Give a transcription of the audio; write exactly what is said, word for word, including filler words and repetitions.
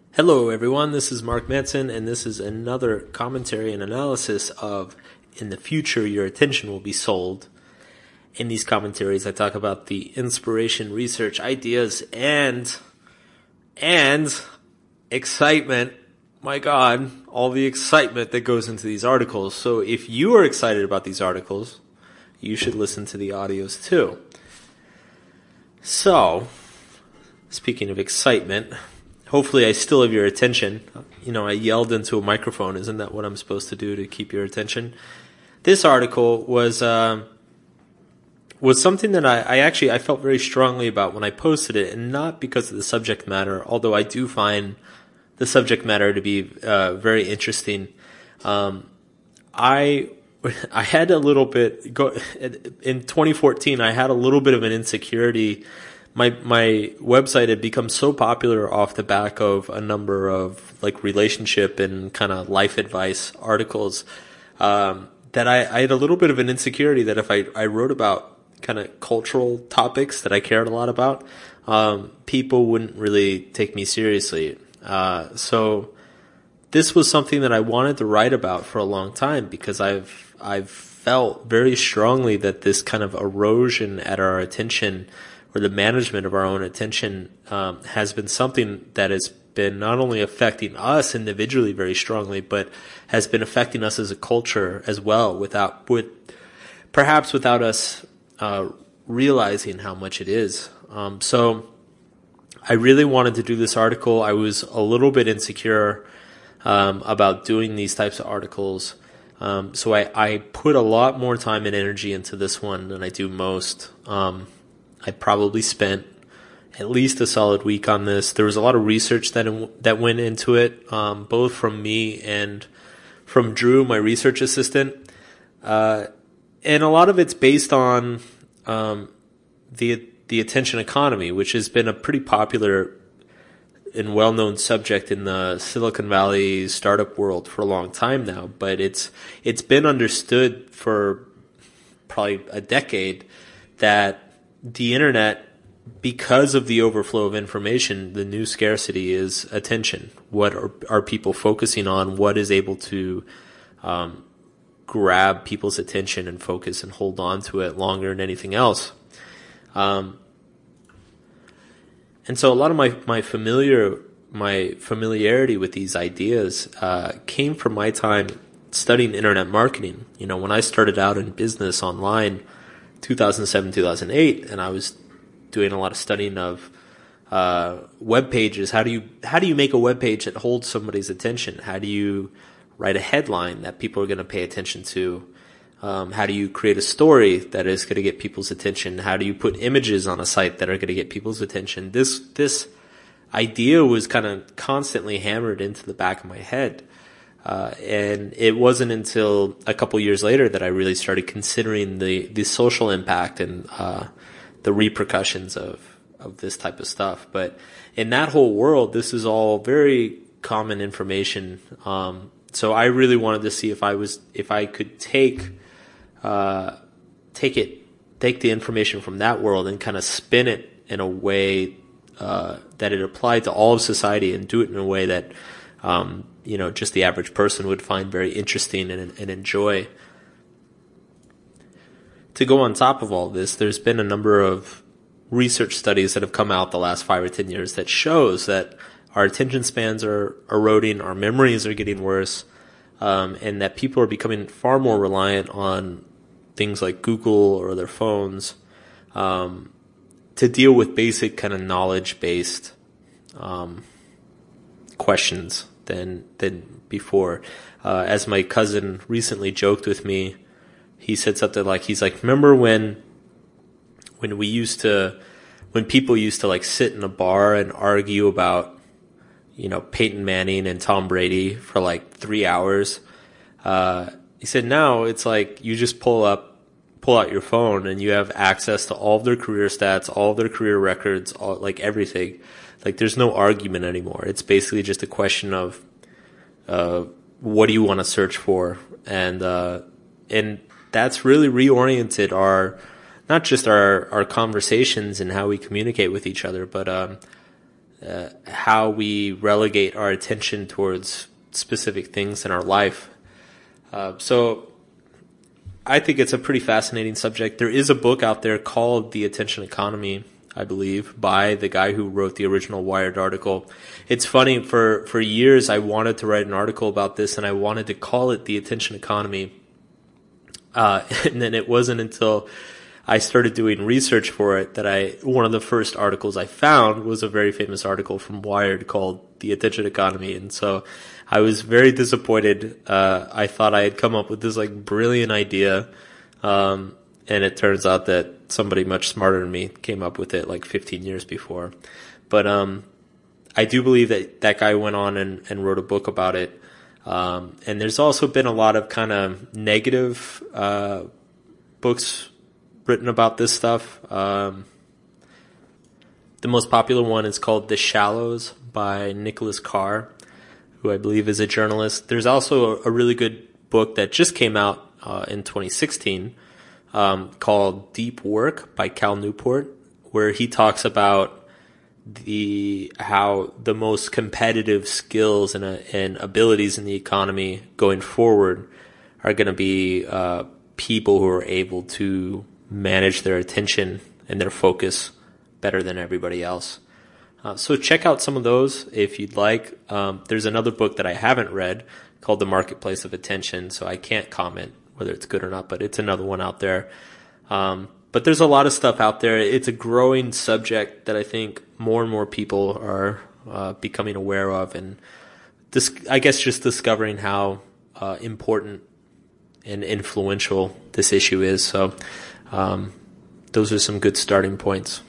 Hello, everyone. This is Mark Manson, and this is another commentary and analysis of In the Future, Your Attention Will Be Sold. In these commentaries, I talk about the inspiration, research, ideas, and, and excitement. My God, all the excitement that goes into these articles. So if you are excited about these articles, you should listen to the audios too. So, speaking of excitement, hopefully I still have your attention. You know, I yelled into a microphone. Isn't that what I'm supposed to do to keep your attention? This article was uh, was something that I, I actually I felt very strongly about when I posted it, and not because of the subject matter, although I do find the subject matter to be uh, very interesting. Um, I I had a little bit go in twenty fourteen. I had a little bit of an insecurity. My my website had become so popular off the back of a number of like relationship and kind of life advice articles um, that I, I had a little bit of an insecurity that if I, I wrote about kind of cultural topics that I cared a lot about, um, people wouldn't really take me seriously. Uh, so this was something that I wanted to write about for a long time because I've I've felt very strongly that this kind of erosion at our attention, or the management of our own attention, um, has been something that has been not only affecting us individually very strongly, but has been affecting us as a culture as well, without, with, perhaps without us uh, realizing how much it is. Um, so I really wanted to do this article. I was a little bit insecure um, about doing these types of articles. Um, so I, I put a lot more time and energy into this one than I do most. Um, I probably spent at least a solid week on this. There was a lot of research that that went into it, um, both from me and from Drew, my research assistant. Uh, and a lot of it's based on um, the the attention economy, which has been a pretty popular and well-known subject in the Silicon Valley startup world for a long time now. But it's it's been understood for probably a decade that the internet, because of the overflow of information, the new scarcity is attention. What are, are people focusing on? What is able to um, grab people's attention and focus and hold on to it longer than anything else? Um, and so a lot of my, my familiar, my familiarity with these ideas uh, came from my time studying internet marketing. You know, when I started out in business online, two thousand seven, two thousand eight, and I was doing a lot of studying of uh, web pages. How do you how do you make a web page that holds somebody's attention? How do you write a headline that people are going to pay attention to? Um, how do you create a story that is going to get people's attention? How do you put images on a site that are going to get people's attention? This this idea was kind of constantly hammered into the back of my head. Uh, and it wasn't until a couple years later that I really started considering the, the social impact and, uh, the repercussions of, of this type of stuff. But in that whole world, this is all very common information. Um, so I really wanted to see if I was, if I could take, uh, take it, take the information from that world and kind of spin it in a way, uh, that it applied to all of society and do it in a way that, um, you know, just the average person would find very interesting and, and enjoy. To go on top of all this, there's been a number of research studies that have come out the last five or ten years that shows that our attention spans are eroding, our memories are getting worse, um, and that people are becoming far more reliant on things like Google or their phones um, to deal with basic kind of knowledge-based um, questions than than before. Uh, as my cousin recently joked with me, he said something like, he's like, remember when when we used to, when people used to like sit in a bar and argue about, you know, Peyton Manning and Tom Brady for like three hours? Uh, he said, now it's like you just pull up, pull out your phone and you have access to all of their career stats, all of their career records, all, like everything. Like there's no argument anymore. It's basically just a question of, uh, what do you want to search for? And, uh, and that's really reoriented our, not just our, our conversations and how we communicate with each other, but, um, uh, how we relegate our attention towards specific things in our life. Uh, so I think it's a pretty fascinating subject. There is a book out there called The Attention Economy, I believe, by the guy who wrote the original Wired article. It's funny, for, for years I wanted to write an article about this, and I wanted to call it The Attention Economy. Uh, and then it wasn't until I started doing research for it that I, one of the first articles I found was a very famous article from Wired called The Attention Economy. And so I was very disappointed. Uh, I thought I had come up with this like brilliant idea. Um, and it turns out that somebody much smarter than me came up with it like fifteen years before. But, um, I do believe that that guy went on and, and wrote a book about it. Um, and there's also been a lot of kind of negative, uh, books written about this stuff. Um, the most popular one is called The Shallows by Nicholas Carr, who I believe is a journalist. There's also a, a really good book that just came out uh, in twenty sixteen um, called Deep Work by Cal Newport, where he talks about the how the most competitive skills and, uh, and abilities in the economy going forward are going to be uh, people who are able to manage their attention and their focus better than everybody else. Uh, so check out some of those if you'd like. Um, there's another book that I haven't read called The Marketplace of Attention, so I can't comment whether it's good or not, but it's another one out there. Um, but there's a lot of stuff out there. It's a growing subject that I think more and more people are uh, becoming aware of, and this, I guess just discovering how uh, important and influential this issue is. So Um, those are some good starting points.